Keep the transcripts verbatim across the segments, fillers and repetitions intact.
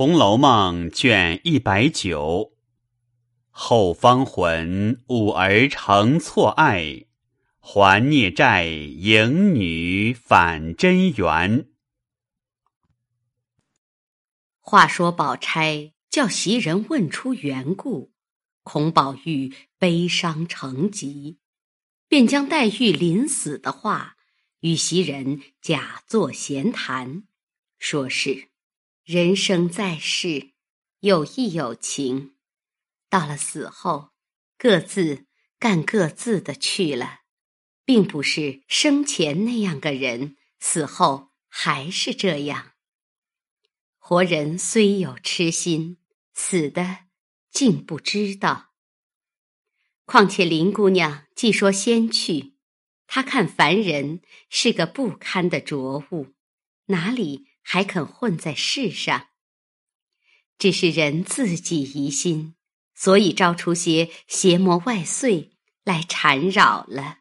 红楼梦》卷一百九，后方魂五儿成错爱，还孽债迎女反真缘。 话说宝钗叫袭人问出缘故，孔宝玉悲伤成疾，便将黛玉临死的话与袭人假作闲谈，说是人生在世，有义有情，到了死后各自干各自的去了，并不是生前那样个人，死后还是这样。活人虽有痴心，死的竟不知道。况且林姑娘既说先去，她看凡人是个不堪的浊物，哪里还肯混在世上？只是人自己疑心，所以招出些邪魔外祟来缠扰了。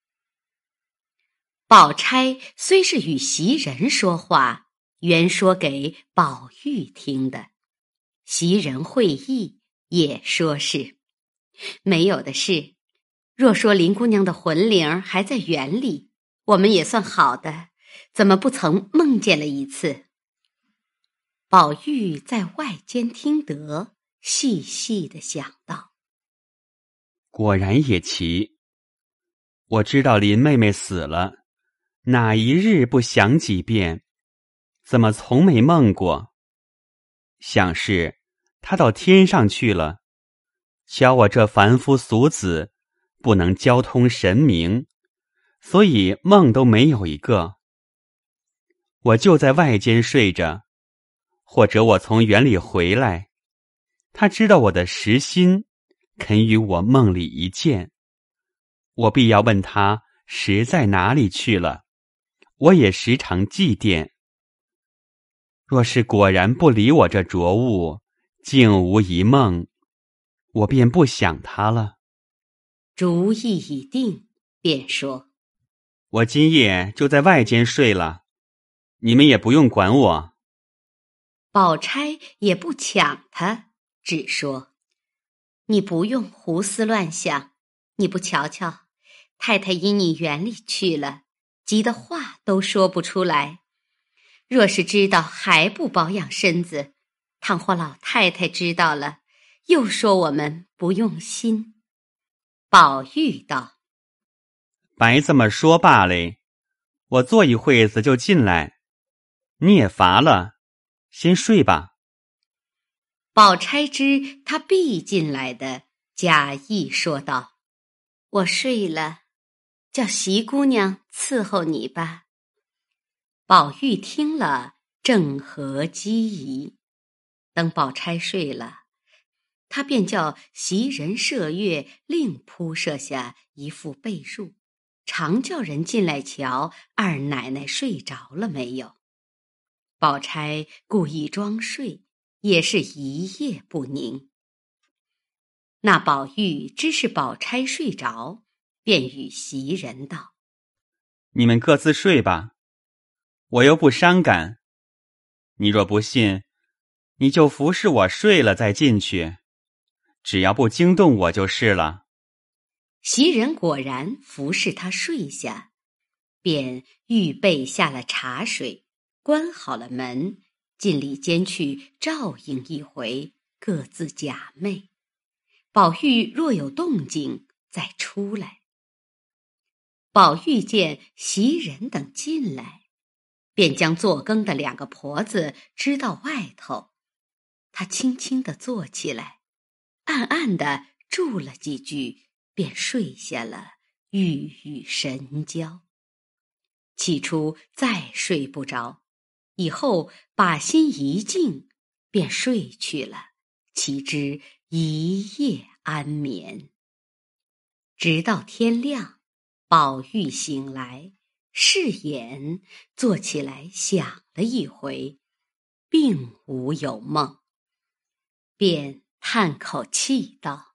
宝钗虽是与袭人说话，原说给宝玉听的，袭人会意，也说是没有的事。若说林姑娘的魂灵还在园里，我们也算好的，怎么不曾梦见了一次？宝玉在外间听得，细细地想到， 果然也奇，我知道林妹妹死了，哪一日不想几遍，怎么从没梦过？想是她到天上去了，瞧我这凡夫俗子不能交通神明，所以梦都没有一个。我就在外间睡着，或者我从园里回来，他知道我的实心，肯与我梦里一见，我必要问他实在哪里去了，我也时常祭奠。若是果然不理我这浊物，竟无一梦，我便不想他了。 主意已定，便说， 我今夜就在外间睡了，你们也不用管我。 宝钗也不抢他，只说，你不用胡思乱想，你不瞧瞧，太太因你园里去了，急得话都说不出来。若是知道还不保养身子，倘或老太太知道了，又说我们不用心。宝玉道， 白这么说罢嘞，我坐一会子就进来，你也乏了，先睡吧。 宝钗知他必进来的，假意说道，我睡了，叫袭姑娘伺候你吧。宝玉听了，正合机宜。等宝钗睡了，他便叫袭人麝月另铺设下一副被褥，常叫人进来瞧二奶奶睡着了没有。宝钗故意装睡，也是一夜不宁。那宝玉知是宝钗睡着，便与袭人道， 你们各自睡吧，我又不伤感，你若不信，你就服侍我睡了再进去，只要不惊动我就是了。 袭人果然服侍他睡下，便预备下了茶水，关好了门，进里间去照应一回，各自假寐。宝玉若有动静，再出来。宝玉见袭人等进来，便将做羹的两个婆子支到外头，他轻轻地坐起来，暗暗地住了几句，便睡下了，欲语神交。起初再睡不着，以后把心一静，便睡去了，岂知一夜安眠。直到天亮，宝玉醒来，试眼坐起来想了一回，并无有梦，便叹口气道，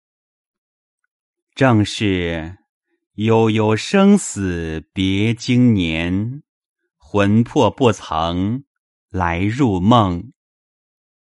正是悠悠生死别经年，魂魄不曾来入梦。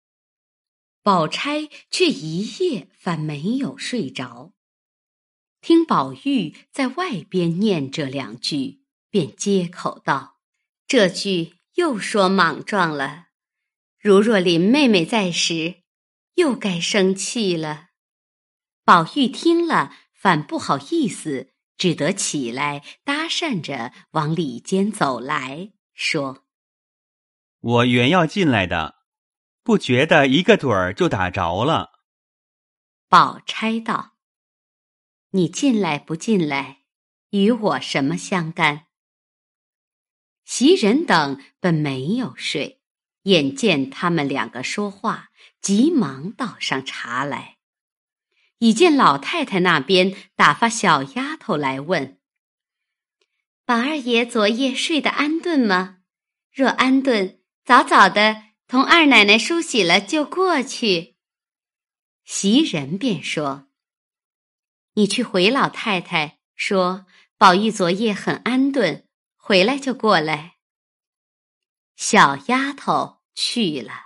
宝钗却一夜反没有睡着。听宝玉在外边念这两句，便接口道：这句又说莽撞了，如若林妹妹在时，又该生气了。宝玉听了反不好意思，只得起来搭讪着往里间走来，说： 我原要进来的，不觉得一个盹儿就打着了。 宝钗道：你进来不进来，与我什么相干？袭人等本没有睡，眼见他们两个说话，急忙倒上茶来。已见老太太那边打发小丫头来问：宝二爷昨夜睡得安顿吗？若安顿，早早的同二奶奶梳洗了就过去。袭人便说：你去回老太太说，宝玉昨夜很安顿，回来就过来。小丫头去了。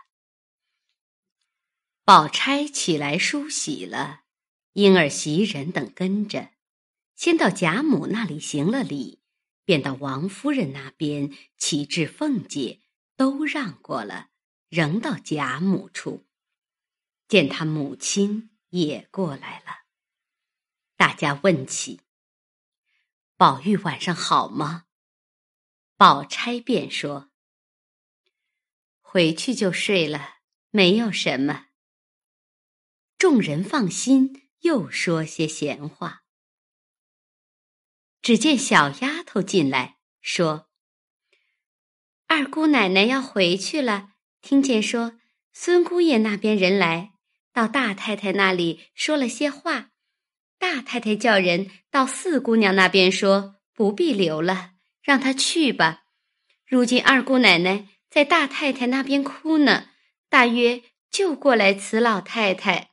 宝钗起来梳洗了，因儿袭人等跟着，先到贾母那里行了礼，便到王夫人那边启至凤姐，都让过了，仍到贾母处，见他母亲也过来了。大家问起：宝玉晚上好吗？宝钗便说：回去就睡了，没有什么。众人放心，又说些闲话。只见小丫头进来说：二姑奶奶要回去了，听见说孙姑爷那边人来，到大太太那里说了些话，大太太叫人到四姑娘那边说不必留了，让她去吧。如今二姑奶奶在大太太那边哭呢，大约就过来辞老太太。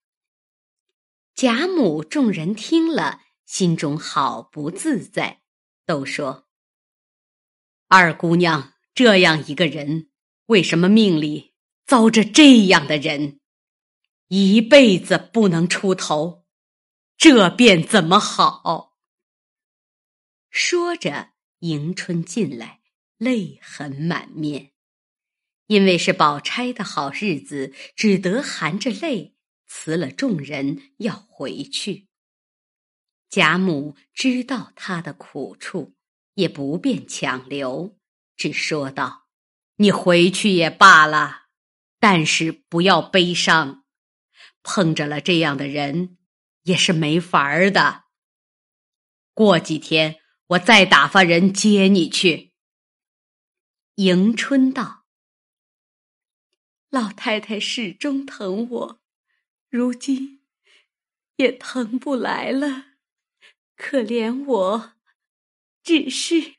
贾母众人听了，心中好不自在，都说：二姑娘这样一个人，为什么命里遭着这样的人，一辈子不能出头，这便怎么好？说着，迎春进来，泪痕满面。因为是宝钗的好日子，只得含着泪辞了众人要回去。贾母知道她的苦处，也不便强留，只说道：你回去也罢了，但是不要悲伤，碰着了这样的人也是没法儿的。过几天我再打发人接你去。迎春道：老太太始终疼我，如今也疼不来了，可怜我只是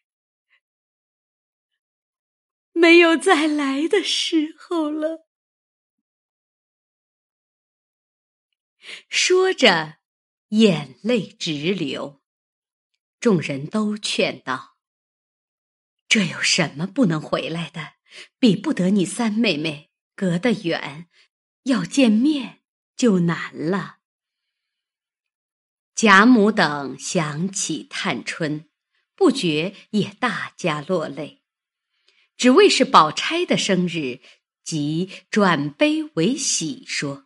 没有再来的时候了。说着，眼泪直流。众人都劝道：这有什么不能回来的，比不得你三妹妹隔得远，要见面就难了。贾母等想起探春，不觉也大家落泪，只为是宝钗的生日，即转悲为喜，说：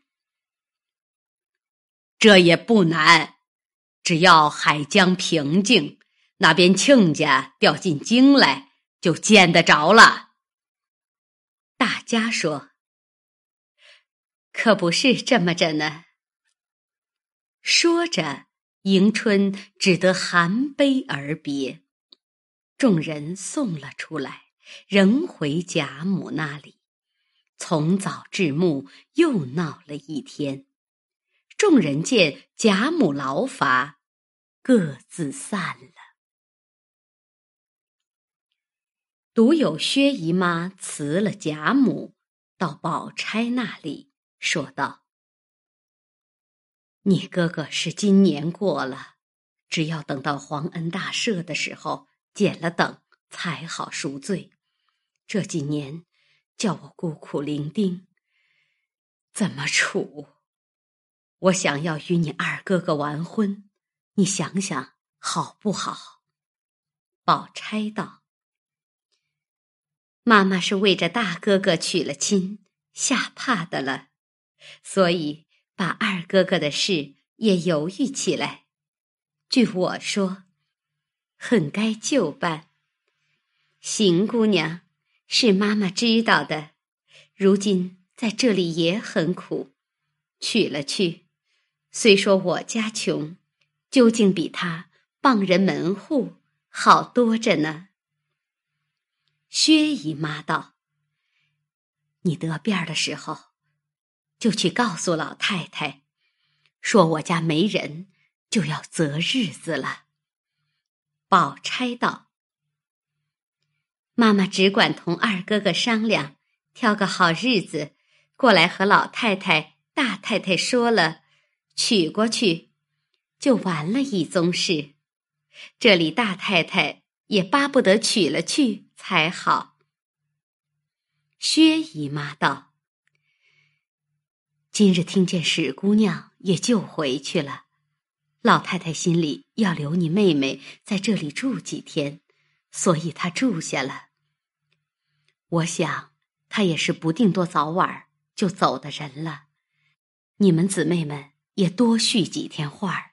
这也不难，只要海江平静，那边亲家调进京来，就见得着了。大家说：可不是这么着呢。说着，迎春只得含悲而别。众人送了出来，仍回贾母那里，从早至暮又闹了一天。众人见贾母劳乏，各自散了。独有薛姨妈辞了贾母，到宝钗那里说道：你哥哥是今年过了，只要等到皇恩大赦的时候减了等，才好赎罪。这几年叫我孤苦伶仃， 怎么处？我想要与你二哥哥完婚，你想想好不好？宝钗道：妈妈是为着大哥哥娶了亲，吓怕的了，所以把二哥哥的事也犹豫起来。据我说，很该就办。邢姑娘是妈妈知道的，如今在这里也很苦，娶了去，虽说我家穷，究竟比她傍人门户好多着呢。薛姨妈道：你得便的时候，就去告诉老太太，说我家没人，就要择日子了。宝钗道：妈妈只管同二哥哥商量，挑个好日子过来和老太太大太太说了，娶过去就完了一宗事。这里大太太也巴不得娶了去才好。薛姨妈道：今日听见史姑娘也就回去了，老太太心里要留你妹妹在这里住几天，所以她住下了。我想她也是不定多早晚就走的人了，你们姊妹们也多叙几天话。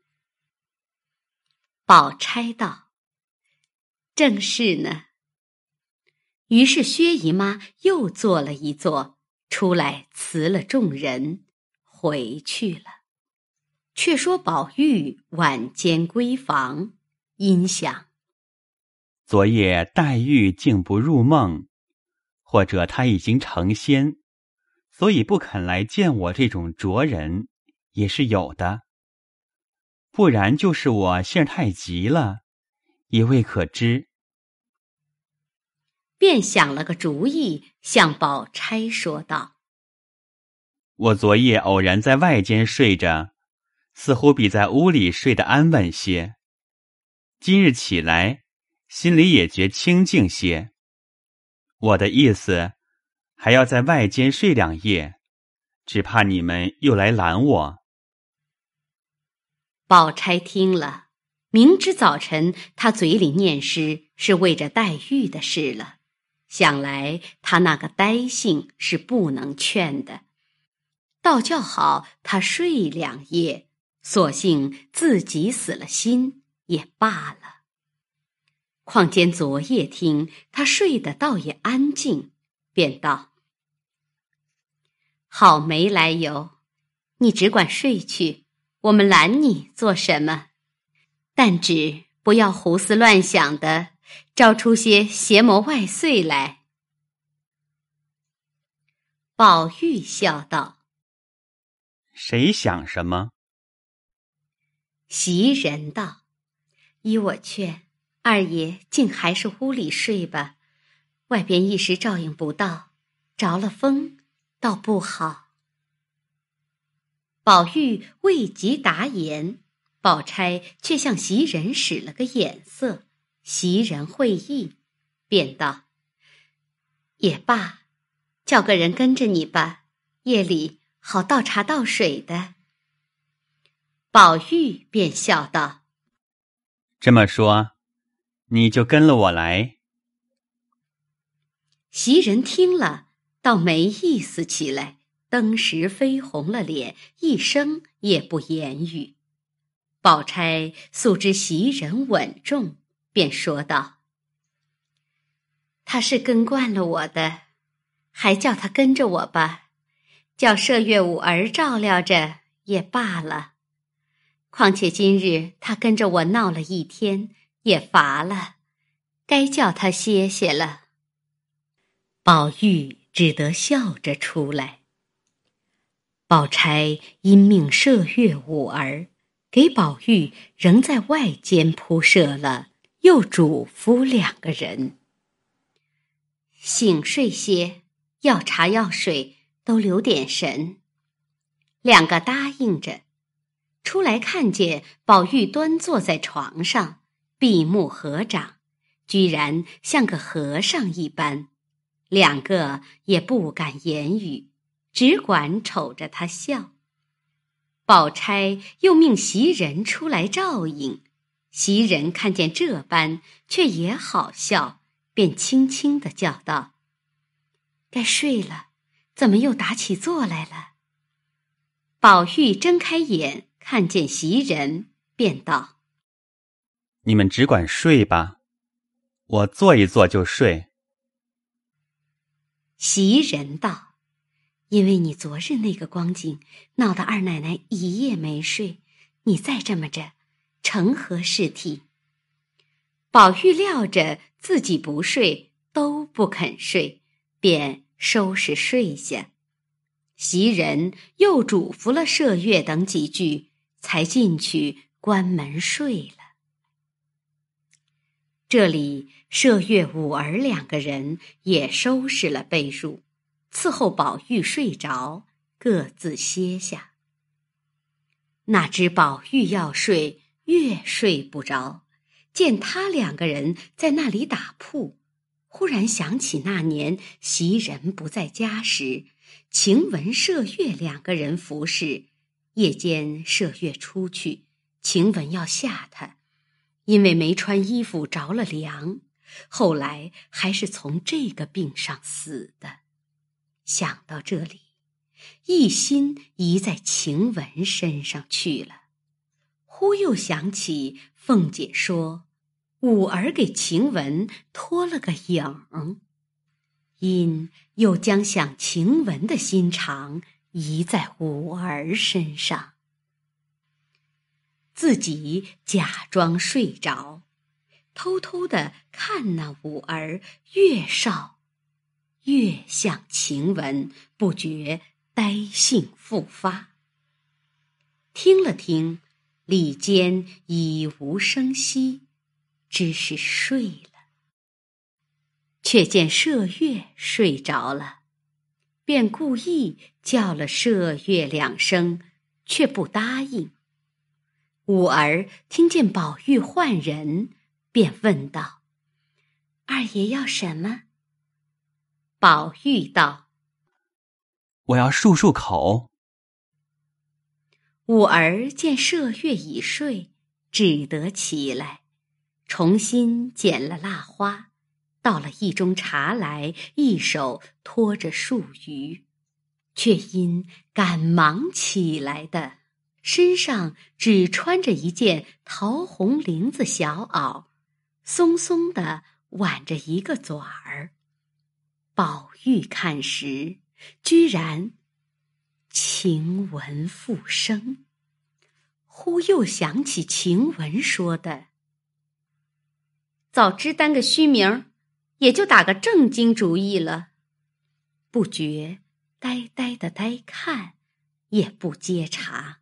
宝钗道：正是呢。于是薛姨妈又做了一座，出来辞了众人，回去了。却说宝玉晚间归房，因想： 昨夜黛玉竟不入梦，或者她已经成仙，所以不肯来见我这种拙人，也是有的。不然就是我性太急了，也未可知。 便想了个主意，向宝钗说道： 我昨夜偶然在外间睡着，似乎比在屋里睡得安稳些。今日起来，心里也觉清静些。我的意思，还要在外间睡两夜，只怕你们又来拦我。 宝钗听了，明知早晨她嘴里念诗是为着黛玉的事了，想来她那个呆性是不能劝的，倒叫好她睡两夜，索性自己死了心也罢了。况间昨夜听她睡得倒也安静，便道：好没来由，你只管睡去，我们拦你做什么？但只不要胡思乱想的，招出些邪魔外祟来。宝玉笑道： 谁想什么？ 袭人道：依我劝，二爷竟还是屋里睡吧，外边一时照应不到，着了风倒不好。宝玉未及答言，宝钗却向袭人使了个眼色，袭人会意，便道：也罢，叫个人跟着你吧，夜里好倒茶倒水的。宝玉便笑道： 这么说，你就跟了我来。 袭人听了，倒没意思起来，登时绯红了脸，一声也不言语。宝钗素知袭人稳重，便说道：他是跟惯了我的，还叫他跟着我吧，叫麝月五儿照料着也罢了。况且今日他跟着我闹了一天，也乏了，该叫他歇歇了。宝玉只得笑着出来。宝钗因命麝月五儿给宝玉仍在外间铺设了，又嘱咐两个人：醒睡些，要茶要水都留点神。两个答应着，出来看见宝玉端坐在床上，闭目合掌，居然像个和尚一般，两个也不敢言语， 只管瞅着他笑。宝钗又命袭人出来照应，袭人看见这般，却也好笑，便轻轻地叫道：该睡了，怎么又打起坐来了？宝玉睁开眼，看见袭人，便道： 你们只管睡吧，我坐一坐就睡。 袭人道：因为你昨日那个光景，闹得二奶奶一夜没睡，你再这么着，成何事体？宝玉料着自己不睡，都不肯睡，便收拾睡下。袭人又嘱咐了麝月等几句，才进去关门睡了。这里麝月、五儿两个人也收拾了被褥，伺候宝玉睡着，各自歇下。哪知宝玉要睡，越睡不着，见他两个人在那里打扑，忽然想起那年袭人不在家时，晴雯、麝月两个人服侍，夜间麝月出去，晴雯要吓他，因为没穿衣服着了凉，后来还是从这个病上死的。想到这里，一心移在晴雯身上去了。忽又想起凤姐说五儿给晴雯托了个影，因又将想晴雯的心肠移在五儿身上，自己假装睡着，偷偷地看那五儿越少越像晴雯，不觉呆性复发。听了听，里间已无声息，只是睡了。却见麝月睡着了，便故意叫了麝月两声，却不答应。五儿听见宝玉唤人，便问道：二爷要什么？宝玉道： 我要漱漱口。 五儿见麝月已睡，只得起来，重新捡了蜡花，倒了一盅茶来，一手托着漱盂，却因赶忙起来的，身上只穿着一件桃红绫子小袄，松松地挽着一个嘴儿。宝玉看时，居然晴雯复生，忽又想起晴雯说的：早知担个虚名，也就打个正经主意了。不觉呆呆的呆看，也不接茬。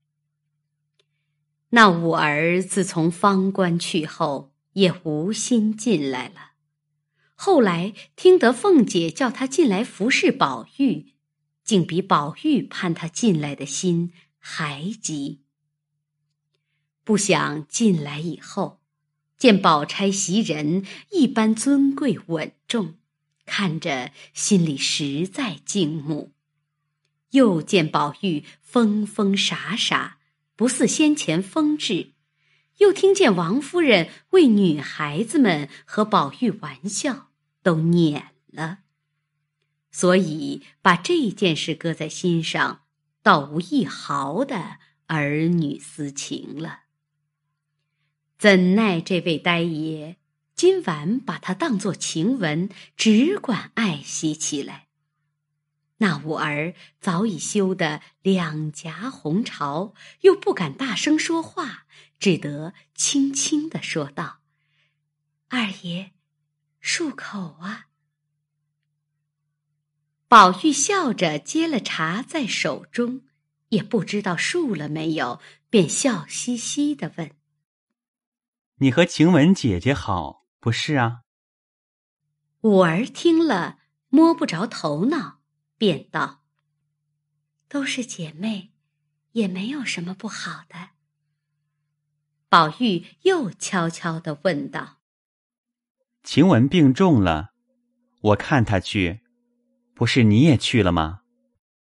那五儿自从方官去后，也无心进来了。后来听得凤姐叫他进来服侍宝玉，竟比宝玉盼他进来的心还急。不想进来以后，见宝钗、袭人一般尊贵稳重，看着心里实在敬慕。又见宝玉疯疯傻傻，不似先前风致，又听见王夫人为女孩子们和宝玉玩笑，都撵了，所以把这件事搁在心上，倒无一毫的儿女私情了。怎奈这位呆爷今晚把他当作晴雯，只管爱惜起来。那五儿早已羞得两颊红潮，又不敢大声说话，只得轻轻地说道：二爷漱口啊。宝玉笑着接了茶在手中，也不知道漱了没有，便笑嘻嘻地问： 你和晴雯姐姐好，不是啊？ 五儿听了摸不着头脑，便道：都是姐妹，也没有什么不好的。宝玉又悄悄地问道： 晴雯病重了，我看她去，不是你也去了吗？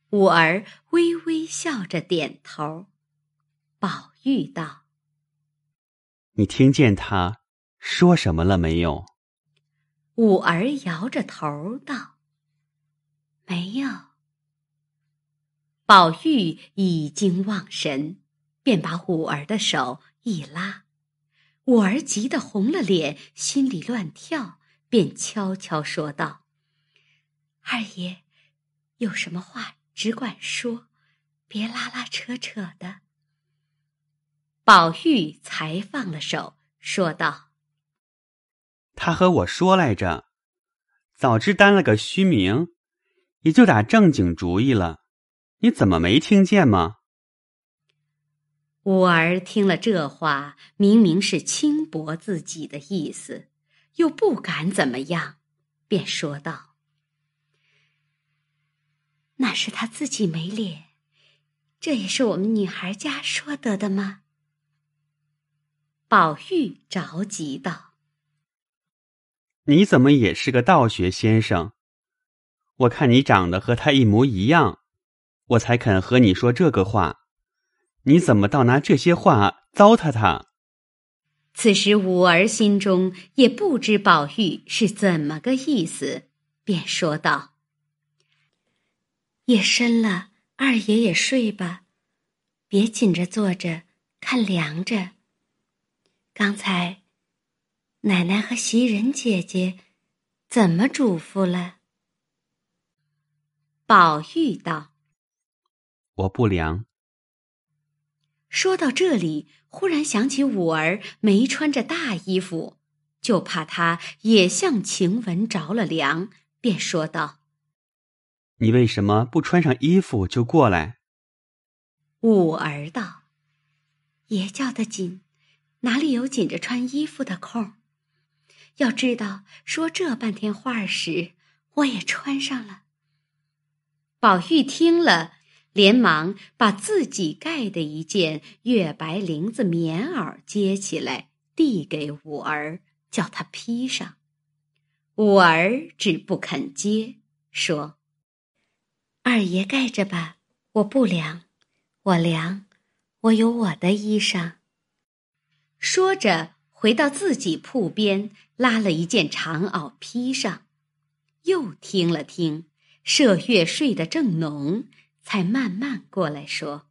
五儿微微笑着点头。宝玉道： 你听见他说什么了没有？ 五儿摇着头道：没有。宝玉已经忘神，便把五儿的手一拉。五儿急得红了脸，心里乱跳，便悄悄说道：二爷，有什么话只管说，别拉拉扯扯的。宝玉才放了手，说道： 他和我说来着，早知担了个虚名，也就打正经主意了，你怎么没听见吗？ 五儿听了这话，明明是轻薄自己的意思，又不敢怎么样，便说道：那是他自己没脸，这也是我们女孩家说得的吗？宝玉着急道： 你怎么也是个道学先生？我看你长得和他一模一样，我才肯和你说这个话，你怎么倒拿这些话糟蹋他？ 此时五儿心中也不知宝玉是怎么个意思，便说道：夜深了，二爷也睡吧，别紧着坐着看凉着。刚才奶奶和袭人姐姐怎么嘱咐了？宝玉道： 我不凉。 说到这里，忽然想起五儿没穿着大衣服，就怕她也像晴雯着了凉，便说道： 你为什么不穿上衣服就过来？ 五儿道：爷叫得紧，哪里有紧着穿衣服的空？要知道说这半天话时，我也穿上了。宝玉听了，连忙把自己盖的一件月白绫子棉袄接起来，递给五儿，叫他披上。五儿只不肯接，说：二爷盖着吧，我不凉，我凉，我有我的衣裳。说着回到自己铺边，拉了一件长袄披上，又听了听，麝月睡得正浓，才慢慢过来说：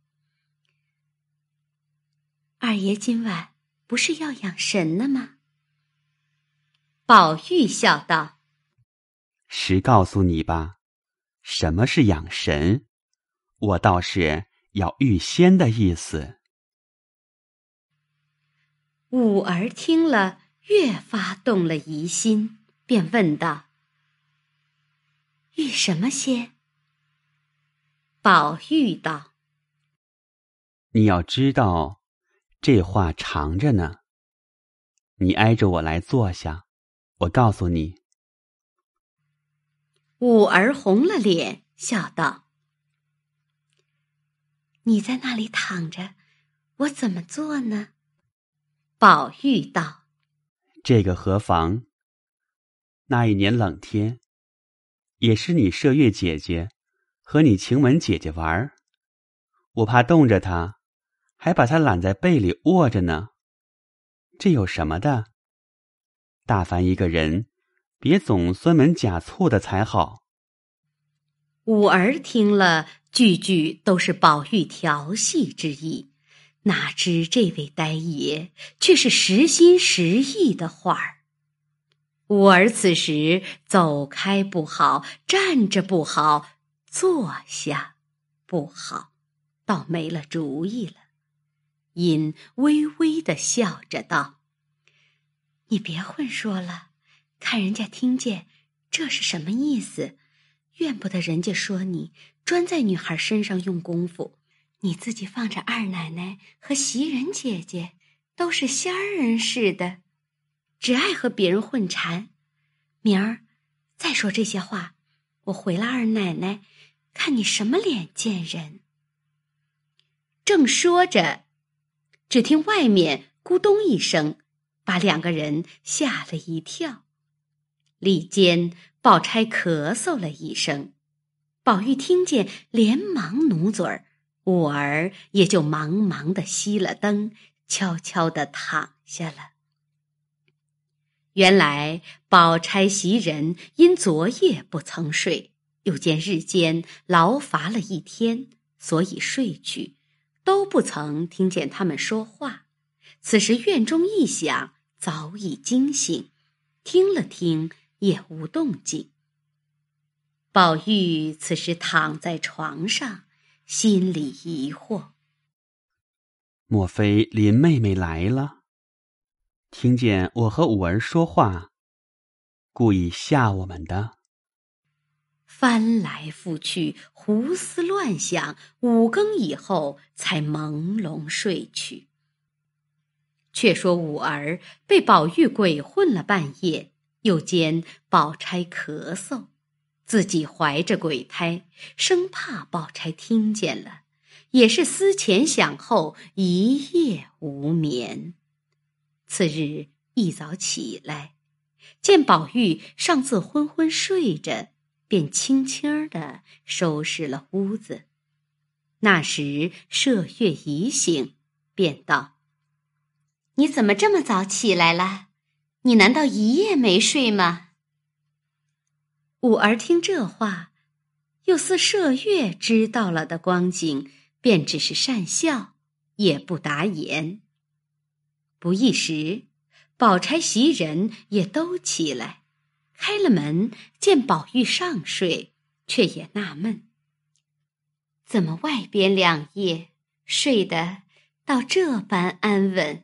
二爷今晚不是要养神呢吗？宝玉笑道： 实告诉你吧，什么是养神，我倒是要遇仙的意思。 五儿听了，越发动了疑心，便问道：遇什么仙？宝玉道： 你要知道，这话长着呢。你挨着我来坐下，我告诉你。 五儿红了脸，笑道：你在那里躺着，我怎么做呢？宝玉道： 这个何妨？那一年冷天，也是你麝月姐姐和你晴雯姐姐玩儿，我怕冻着她，还把她揽在被里卧着呢。这有什么的？大凡一个人，别总酸门假醋的才好。 五儿听了，句句都是宝玉调戏之意，哪知这位呆爷却是实心实意的话儿。五儿此时走开不好，站着不好，坐下不好，倒没了主意了，因微微地笑着道：你别混说了，看人家听见，这是什么意思？怨不得人家说你专在女孩身上用功夫，你自己放着二奶奶和袭人姐姐都是仙儿人似的，只爱和别人混缠。明儿再说这些话，我回了二奶奶，看你什么脸见人。正说着，只听外面咕咚一声，把两个人吓了一跳。里间宝钗咳嗽了一声， 宝玉听见，连忙努嘴儿，五儿也就忙忙地熄了灯，悄悄地躺下了。原来宝钗袭人因昨夜不曾睡，又见日间劳乏了一天，所以睡去，都不曾听见他们说话。此时院中一响，早已惊醒，听了听也无动静。宝玉此时躺在床上，心里疑惑， 莫非林妹妹来了？听见我和五儿说话，故意吓我们的。 翻来覆去，胡思乱想，五更以后才朦胧睡去。却说五儿被宝玉鬼混了半夜，又见宝钗咳嗽，自己怀着鬼胎，生怕宝钗听见了，也是思前想后，一夜无眠。次日一早起来，见宝玉尚自昏昏睡着，便轻轻地收拾了屋子。那时麝月已醒，便道：你怎么这么早起来了？你难道一夜没睡吗？五儿听这话，又似麝月知道了的光景，便只是讪笑，也不答言。不一时，宝钗袭人也都起来，开了门，见宝玉尚睡，却也纳闷，怎么外边两夜睡得到这般安稳？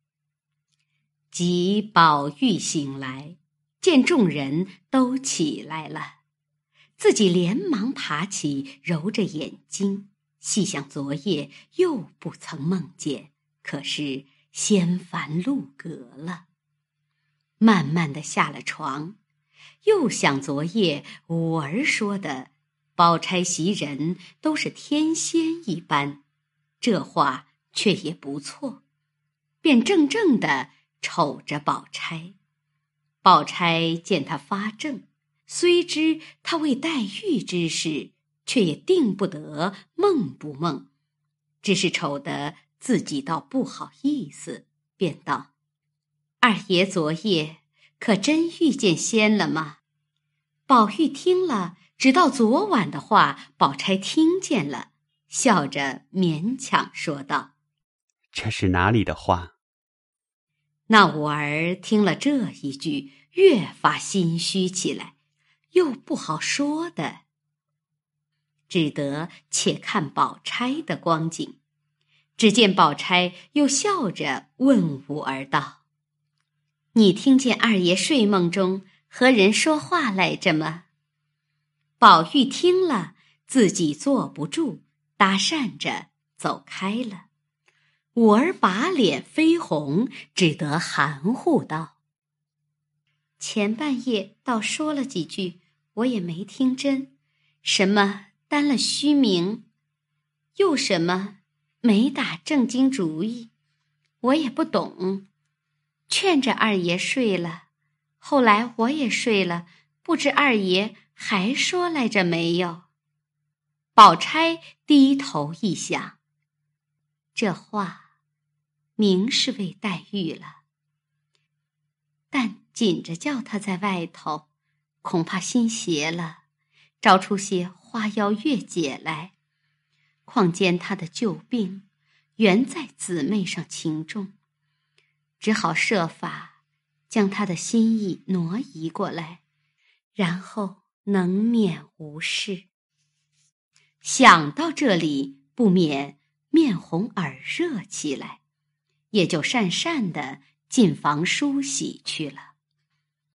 及宝玉醒来，见众人都起来了，自己连忙爬起，揉着眼睛，细想昨夜又不曾梦见，可是仙凡路隔了。慢慢地下了床，又想昨夜五儿说的宝钗袭人都是天仙一般，这话却也不错，便怔怔地瞅着宝钗。宝钗见他发怔，虽知他为黛玉之事，却也定不得梦不梦，只是瞅得自己倒不好意思，便道：二爷昨夜可真遇见仙了吗？宝玉听了，直到昨晚的话宝钗听见了，笑着勉强说道： 这是哪里的话？ 那五儿听了这一句，越发心虚起来，又不好说的，只得且看宝钗的光景。只见宝钗又笑着问五儿道：你听见二爷睡梦中和人说话来着吗？宝玉听了，自己坐不住，搭讪着走开了。五儿把脸绯红，只得含糊道：前半夜倒说了几句，我也没听真，什么担了虚名，又什么没打正经主意，我也不懂，劝着二爷睡了，后来我也睡了，不知二爷还说来着没有？宝钗低头一想，这话明是为黛玉了，但紧着叫她在外头，恐怕心邪了，招出些花妖月解来。况兼她的旧病原在姊妹上情重，只好设法将她的心意挪移过来，然后能免无事。想到这里，不免面红耳热起来，也就讪讪地进房梳洗去了。